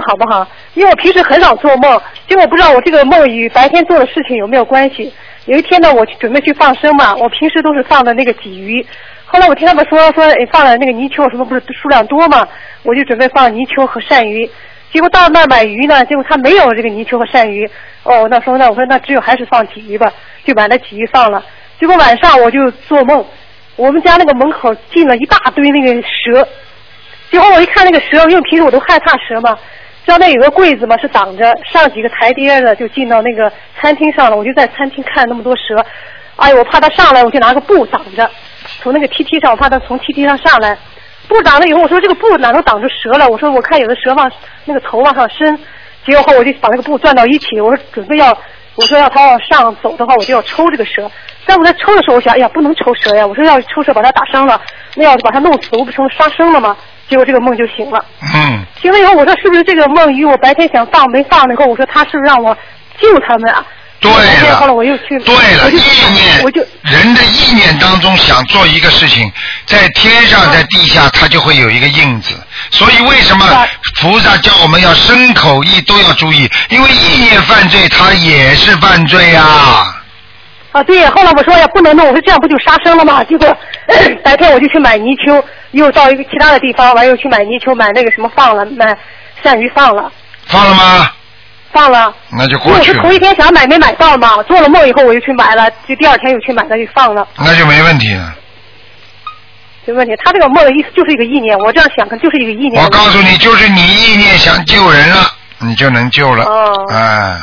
好不好？因为我平时很少做梦，结果不知道我这个梦与白天做的事情有没有关系。有一天呢，我准备去放生嘛，我平时都是放的那个鲫鱼，后来我听他们说放了那个泥鳅，什么不是数量多嘛，我就准备放泥鳅和鳝鱼。结果到那买鱼呢，结果他没有这个泥鳅和鳝鱼。哦，我说那只有还是放鲫鱼吧，就把那鲫鱼放了。结果晚上我就做梦，我们家那个门口进了一大堆那个蛇。结果我一看那个蛇，因为平时我都害怕蛇嘛，知道那有个柜子嘛是挡着，上几个台阶的就进到那个餐厅上了。我就在餐厅看那么多蛇，哎呦，我怕它上来，我就拿个布挡着，从那个梯上，我怕它从梯上上来。布挡了以后，我说这个布哪能挡住蛇了？我说我看有的蛇往那个头往上伸，结果后我就把那个布攥到一起，我说准备要它往上走的话，我就要抽这个蛇。但我在抽的时候，我想，哎呀，不能抽蛇呀！我说要抽蛇把它打伤了，那要是把它弄死，我不成杀生了吗？结果这个梦就醒了。醒了以后，我说是不是这个梦与我白天想放没放了以后，我说他是不是让我救他们啊？ 对了， 后来我又去， 对了，意念，人的意念当中想做一个事情，在天上在地下，它就会有一个印子。所以为什么菩萨叫我们要身口意都要注意？因为意念犯罪，它也是犯罪啊。 啊，对，后来我说呀不能弄，我说这样不就杀生了吗？结果白天我就去买泥鳅，又到一个其他的地方，完又去买泥鳅，买那个什么放了，买鳝鱼放了。 放了吗？ 放了。 那就过去了。 我是头一天想买没买到嘛，做了梦以后我又去买了，就第二天又去买了就放了。 那就没问题了。 没问题，他这个梦的意思就是一个意念，我这样想就是一个意念。 我告诉你，就是你意念想救人了，你就能救了。 哦。